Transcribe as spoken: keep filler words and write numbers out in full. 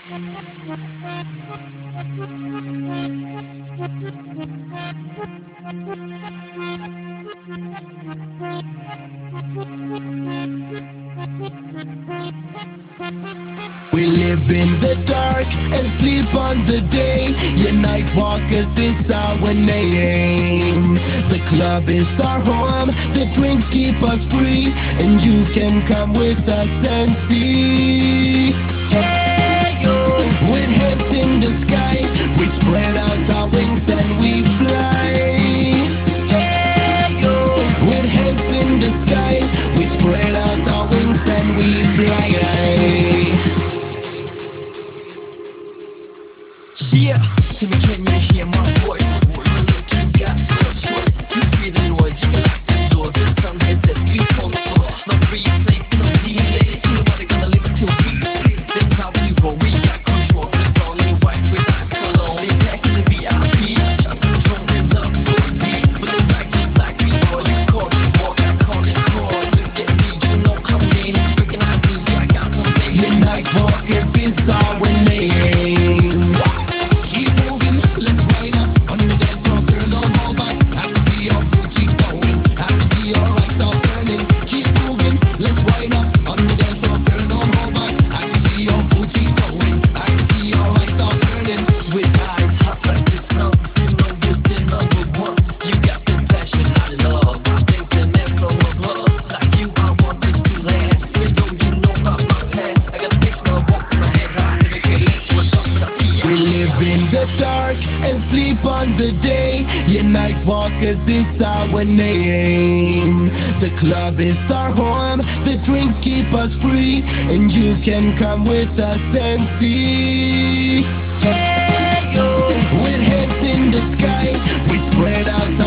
We live in the dark and sleep on the day. Your night walkers is our name. The club is our home, the drinks keep us free, and you can come with us and see. Hey yo, with hands in the sky, we spread out our wings and we fly. Hey yo, with hands in the sky, we spread out our wings and we fly. Yeah, tell me, can you hear my voice? Look, you got no choice. You feel the noise, you can lock the door. The sun hit the street on floor. No replay, no delay. Nobody gonna live until we say. That's how we roll, we got control. The brown and white with our cologne. They packing the V I P. Shots control, they love so deep. With the right just like we are. You call it walk, I call it crawl. Look at me, you know I'm in. Recognize me, yeah, I got something. The night walkers is our name. And sleep on the day. Your night walkers is our name. The club is our home, the drinks keep us free, and you can come with us and see. Hey yo, with hands in the sky, we spread out